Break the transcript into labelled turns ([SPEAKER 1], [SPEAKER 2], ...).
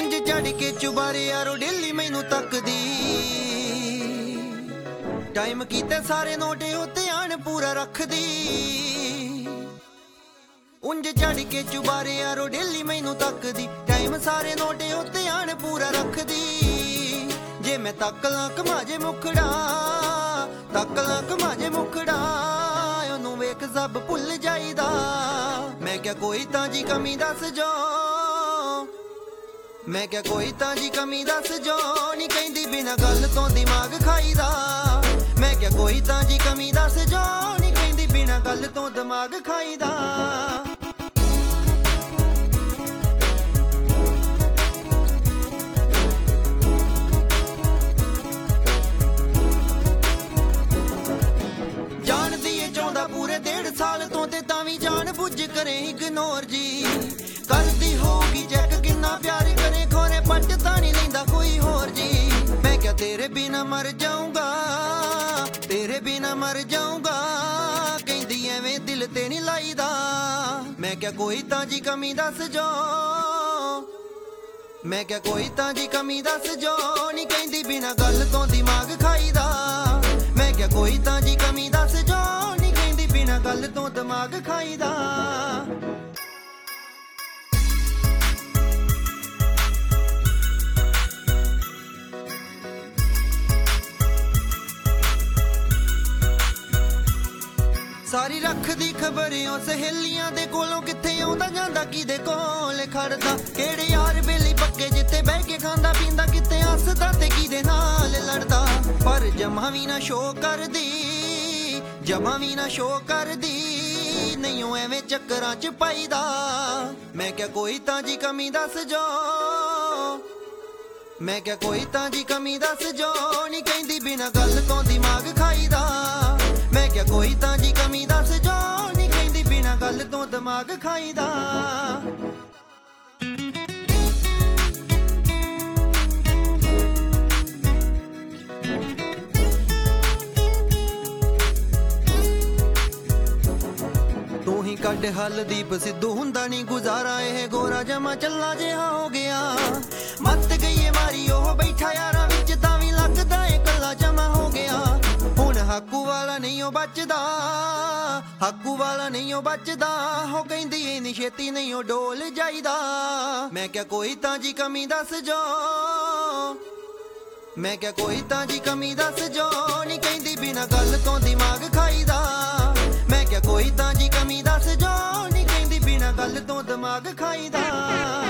[SPEAKER 1] ਉਂਝ ਚੜ ਕੇ ਚੁਬਾਰੇ ਯਾਰੋ ਡੇਲੀ ਮੈਨੂੰ ਤੱਕਦੀ ਟਾਈਮ ਕੀਤੇ ਸਾਰੇ ਨੋਟੇ ਉੱਤੇ ਆਣ ਪੂਰਾ ਰੱਖਦੀ ਉਂਝ ਚੜ ਕੇ ਚੁਬਾਰੇ ਯਾਰੋ ਡੇਲੀ ਮੈਨੂੰ ਤੱਕਦੀ ਟਾਈਮ ਸਾਰੇ ਨੋਟੇ ਉੱਤੇ ਆਣ ਪੂਰਾ ਰੱਖਦੀ ਜੇ ਮੈਂ ਤੱਕ ਲਾਂ ਕਮਾਜੇ ਮੁਖੜਾ ਤੱਕ ਲਾਂ ਕਮਾਜੇ ਮੁਖੜਾ ਉਹਨੂੰ ਵੇਖ ਸਭ ਭੁੱਲ ਜਾਈਦਾ ਮੈਂ ਕਿਹਾ ਕੋਈ ਤਾਂ ਜੀ ਕਮੀ ਦੱਸ ਜੋ ਮੈਂ ਕਿਹਾ ਕੋਈ ਤਾਂ ਜੀ ਕਮੀ ਦੱਸ ਜੋ ਨਹੀਂ ਕਹਿੰਦੀ ਬਿਨਾਂ ਗੱਲ ਤੋਂ ਦਿਮਾਗ ਖਾਈਦਾ ਮੈਂ ਕਿਹਾ ਕੋਈ ਤਾਂ ਜੀ ਕਮੀ ਦੱਸ ਜੋ ਨਹੀਂ ਕਹਿੰਦੀ ਬਿਨਾਂ ਗੱਲ ਤੋਂ ਦਿਮਾਗ ਖਾਈਦਾ ਜਾਣਦੀ ਏ ਚਾਹੁੰਦਾ ਪੂਰੇ 1.5 ਸਾਲ ਤੋਂ ਤੇ ਤਾਂ ਵੀ ਜਾਣ ਬੁੱਝ ਕਰੇ ਇਗਨੋਰ ਜੀ ਕਰਦੀ ਹੋਊਗੀ ਚੈੱਕ ਕਿੰਨਾ ਪਿਆਰ ਕਰੇ ਖੋਰੇ ਪੱਟ ਤਾਂ ਨਹੀਂ ਲੈਂਦਾ ਕੋਈ ਹੋਰ ਜੀ ਮੈਂ ਕਿਹਾ ਤੇਰੇ ਬਿਨਾ ਮਰ ਜਾਊਂਗਾ ਤੇਰੇ ਬਿਨਾ ਮਰ ਜਾਊਂਗਾ ਕਹਿੰਦੀ ਐਵੇਂ ਦਿਲ ਤੇ ਨਹੀਂ ਲਾਈਦਾ ਮੈਂ ਕਿਹਾ ਕੋਈ ਤਾਂ ਜੀ ਕਮੀ ਦੱਸ ਜੋ ਮੈਂ ਕਿਹਾ ਕੋਈ ਤਾਂ ਜੀ ਕਮੀ ਦੱਸ ਜੋ ਨਹੀਂ ਕਹਿੰਦੀ ਬਿਨਾ ਗੱਲ ਤੋਂ ਦਿਮਾਗ ਖਾਈਦਾ ਮੈਂ ਕਿਹਾ ਕੋਈ ਤਾਂ ਜੀ ਕਮੀ ਦੱਸ ਜੋ ਨਹੀਂ ਕਹਿੰਦੀ ਬਿਨਾ ਗੱਲ ਤੋਂ ਦਿਮਾਗ ਖਾਈਦਾ ਸਾਰੀ ਰੱਖਦੀ ਖਬਰਿਓ ਸਹੇਲੀਆਂ ਦੇ ਕੋਲੋਂ ਕਿੱਥੇ ਆਉਂਦਾ ਜਾਂਦਾ ਕਿਦੇ ਕੋਲ ਖੜਦਾ ਕਿਹੜੇ ਯਾਰ ਬੇਲੀ ਪੱਕੇ ਜਿੱਥੇ ਬਹਿ ਕੇ ਖਾਂਦਾ ਪੀਂਦਾ ਕਿਤੇ ਹੱਸਦਾ ਤੇ ਕਿਦੇ ਨਾਲ ਲੜਦਾ ਪਰ ਜਮਾ ਵੀ ਨਾ ਸ਼ੋ ਕਰਦੀ ਜਮਾ ਵੀ ਨਾ ਸ਼ੋ ਕਰਦੀ ਨਹੀਂ ਉਹ ਐਵੇਂ ਚੱਕਰਾਂ ਚ ਪਾਈਦਾ ਮੈਂ ਕਿਹਾ ਕੋਈ ਤਾਂ ਜੀ ਕਮੀ ਦੱਸ ਜੋ ਮੈਂ ਕਿਹਾ ਕੋਈ ਤਾਂ ਜੀ ਕਮੀ ਦੱਸ ਜੋ ਨਹੀਂ ਕਹਿੰਦੀ ਬਿਨਾਂ ਗੱਲ ਤੋਂ ਦਿਮਾਗ ਖਾਈਦਾ ਮੈਂ ਕਿਹਾ ਕੋਈ ਤਾਂ ਜੀ ਕਮੀ ਦੱਸ ਜੋ ਨਹੀਂ ਕਹਿੰਦੀ ਬਿਨਾਂ ਗੱਲ ਤੋਂ ਦਿਮਾਗ ਖਾਈਦਾ ਤੂੰ ਹੀ ਕੱਢ ਹਲਦੀਪ ਸਿੱਧੂ ਹੁੰਦਾ ਨਹੀਂ ਗੁਜ਼ਾਰਾ ਇਹ ਗੋਰਾ ਜਮਾ ਚੱਲਾ ਜਿਹਾ ਹੋ ਗਿਆ ਮੱਤ ਗਈ ਏ ਮਾਰੀ ਉਹ ਬੈਠਾ ਯਾਰਾਂ ਵਿੱਚ ਤਾਂ ਵੀ ਲੱਗਦਾ ਏ ਕੱਲਾ ਜਮਾ ਹੋ ਗਿਆ ਹੁਣ ਹਾਕੂ ਵਾਲਾ ਨਹੀਂ ਉਹ ਬਚਦਾ ਹਾਕੂ ਵਾਲਾ ਨਹੀਂ ਉਹ ਬਚਦਾ ਹੋ ਕਹਿੰਦੀ ਇੰਨੀ ਛੇਤੀ ਨਹੀਂ ਉਹ ਡੋਲ ਜਾਈਦਾ ਮੈਂ ਕਿਹਾ ਕੋਈ ਤਾਂ ਜੀ ਕਮੀ ਦੱਸ ਜੋ ਮੈਂ ਕਿਹਾ ਕੋਈ ਤਾਂ ਜੀ ਕਮੀ ਦੱਸ ਜੋ ਨਹੀਂ ਕਹਿੰਦੀ ਬਿਨਾਂ ਗੱਲ ਤੋਂ ਦਿਮਾਗ ਖਾਈਦਾ ਮੈਂ ਕਿਹਾ ਕੋਈ ਤਾਂ ਜੀ ਕਮੀ ਦੱਸ ਜੋ ਨਹੀਂ ਕਹਿੰਦੀ ਬਿਨਾਂ ਗੱਲ ਤੋਂ ਦਿਮਾਗ ਖਾਈਦਾ